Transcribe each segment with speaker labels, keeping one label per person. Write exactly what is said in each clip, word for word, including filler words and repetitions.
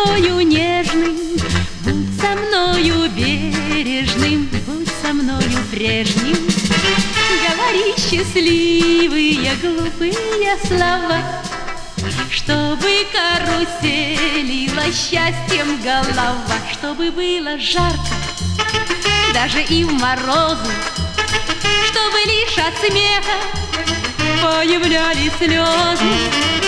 Speaker 1: мною нежным, будь со мною бережным, будь со мною прежним. Говори счастливые, глупые слова, чтобы каруселила счастьем голова, чтобы было жарко даже и в морозы, чтобы лишь от смеха появлялись слезы.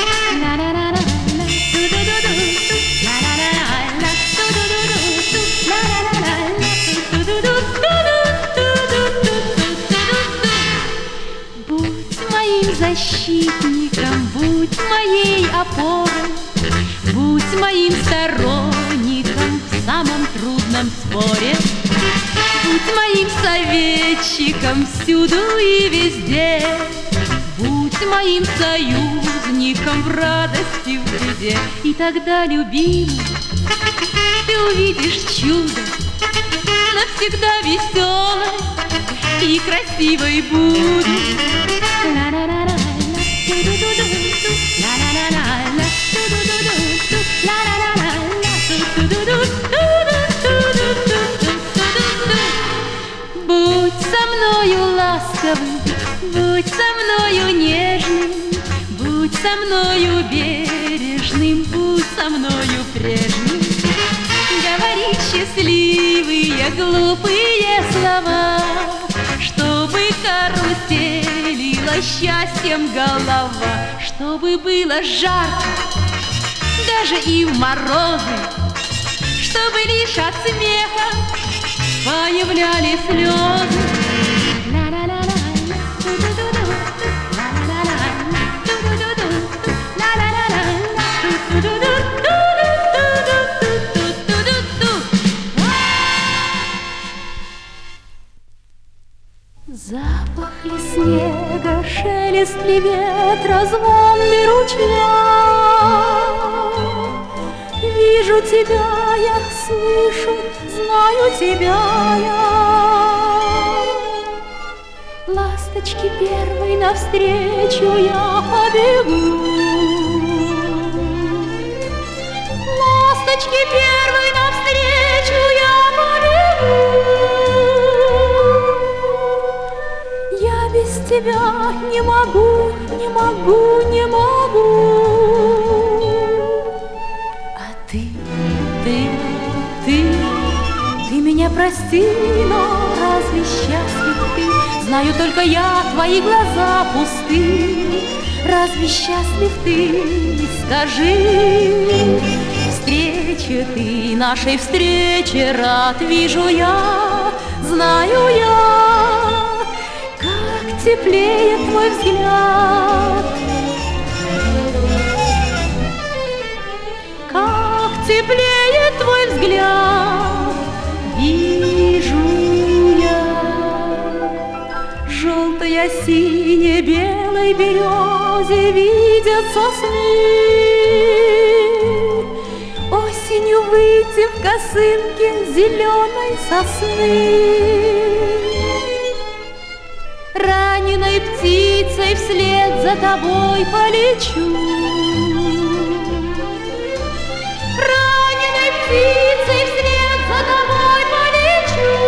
Speaker 1: Будь моим защитником, будь моей опорой, будь моим сторонником в самом трудном споре. Будь моим советчиком всюду и везде, будь моим союзником в радости, в беде. И тогда, любимый, ты увидишь чудо, навсегда веселой и красивой будешь. Будь со мною ласковым, будь со мною нежным, будь со мною бережным, будь со мною прежним. Говори счастливые, глупые слова, чтобы каруселила счастьем голова, чтобы было жарко даже и в морозы, чтобы лишь от смеха появлялись слезы. Запах ли снега, шелест ли ветра, звон ли ручья. Вижу тебя я, слышу, знаю тебя я. Ласточки первой навстречу я побегу. Ласточки первой навстречу я побегу. Я без тебя не могу, не могу, не могу. А ты, ты, ты, ты меня прости, но разве счастлив ты? Знаю только я, твои глаза пусты. Разве счастлив ты? Скажи. Встрече ты, нашей встрече рад вижу я, знаю я. Теплее твой взгляд, как теплее твой взгляд, вижу я. Желтая, синяя, белой березе видятся сны. Осенью выйти в косынке зеленой сосны. Раненой птицей вслед за тобой полечу. Раненой птицей вслед за тобой полечу.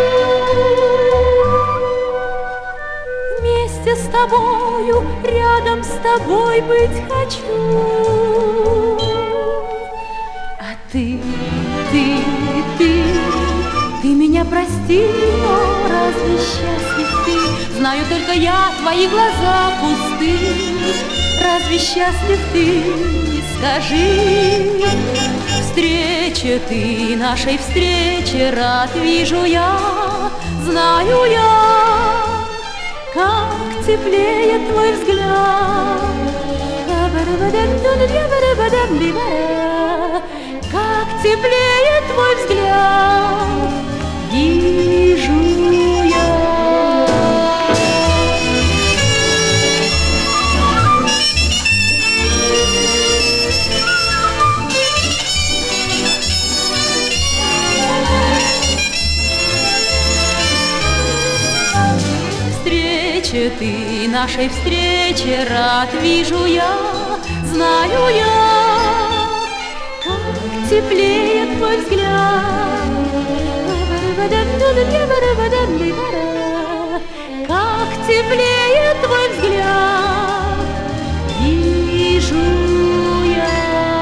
Speaker 1: Вместе с тобою, рядом с тобой быть хочу. А ты, ты, ты, ты меня прости, но разве счастлив ты? Знаю только я, твои глаза пусты. Разве счастлив ты? Скажи. Встрече ты, нашей встрече рад вижу я, знаю я. Как теплее твой взгляд, как теплее твой взгляд, вижу я. Встрече ты, нашей встрече рад вижу я, знаю я. Как теплеет твой взгляд, как теплеет твой взгляд, вижу я.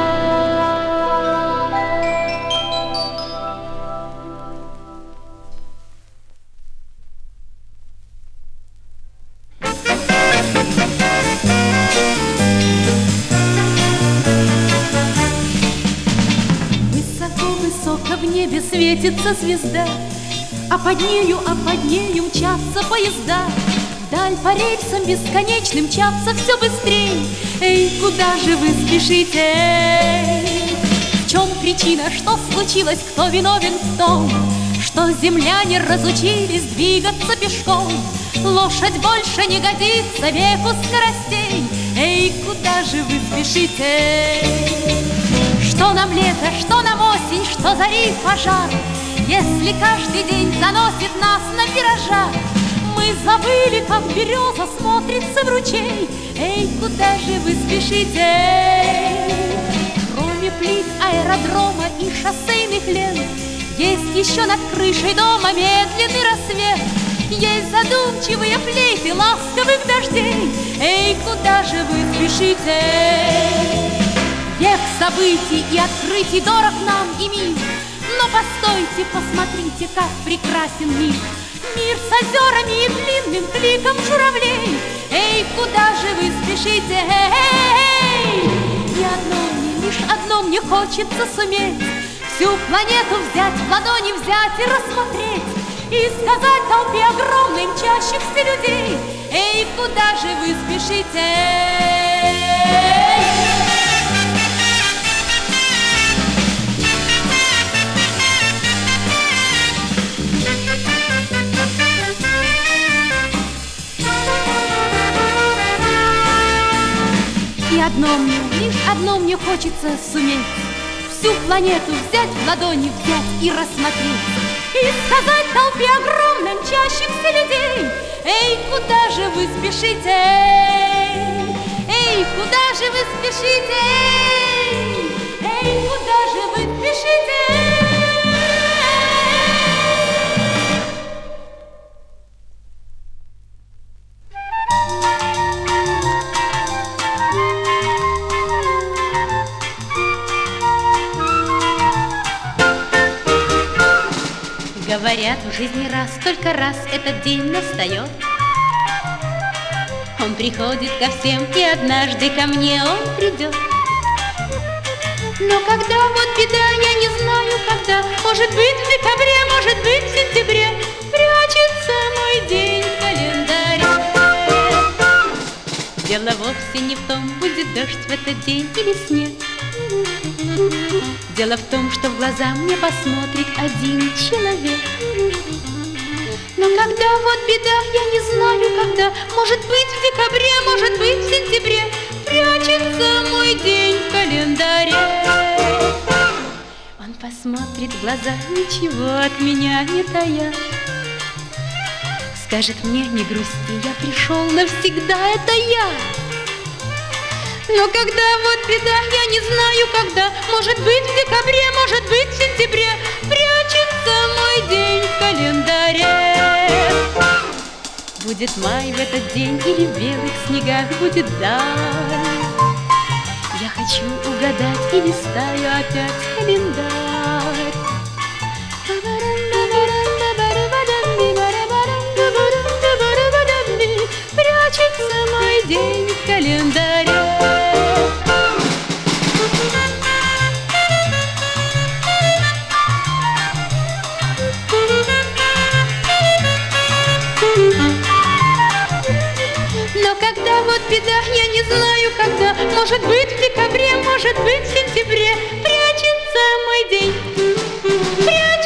Speaker 1: Высоко в небе светится звезда, а под нею, а под нею мчатся поезда. Вдаль по рельсам бесконечным мчатся все быстрей. Эй, куда же вы спешите? Эй, в чем причина, что случилось, кто виновен в том, что земляне разучились двигаться пешком? Лошадь больше не годится веку скоростей. Эй, куда же вы спешите? Что нам лето, что нам осень, что зари пожар, если каждый день заносит нас на виражах? Мы забыли, как береза смотрится в ручей. Эй, куда же вы спешите? Кроме плит аэродрома и шоссейных лент, есть еще над крышей дома медленный рассвет. Есть задумчивые флейты ласковых дождей. Эй, куда же вы спешите? Век событий и открытий дорог нам и мир, но постойте, посмотрите, как прекрасен мир. Мир с озерами и длинным кликом журавлей. Эй, куда же вы спешите? Эй! И одно мне, лишь одно мне хочется суметь: всю планету взять, в ладони взять и рассмотреть, и сказать толпе огромной мчащихся людей: эй, куда же вы спешите? И одно мне, лишь одно мне хочется суметь: всю планету взять, в ладони взять и рассмотреть, и сказать толпе огромной мчащихся людей: эй, куда же вы спешите? Эй, куда же вы спешите? Эй, куда же вы спешите? Говорят, в жизни раз, только раз этот день настает. Он приходит ко всем, и однажды ко мне он придет. Но когда вот беда, я не знаю когда, может быть в декабре, может быть в сентябре, прячется мой день в календаре. Дело вовсе не в том, будет дождь в этот день или снег. Дело в том, что в глаза мне посмотрит один человек. Но когда вот беда, я не знаю когда, может быть в декабре, может быть в сентябре, прячется мой день в календаре. Он посмотрит в глаза, ничего от меня не тая, скажет мне: не грусти, я пришел навсегда, это я. Но когда вот беда, я не знаю когда, может быть в декабре, может быть в сентябре, прячется мой день в календаре. Будет май в этот день или в белых снегах будет даль. Я хочу угадать и листаю опять календарь. Прячется мой день в календаре. Но когда вот беда, я не знаю когда, может быть в декабре, может быть в сентябре, прячется мой день. Прячется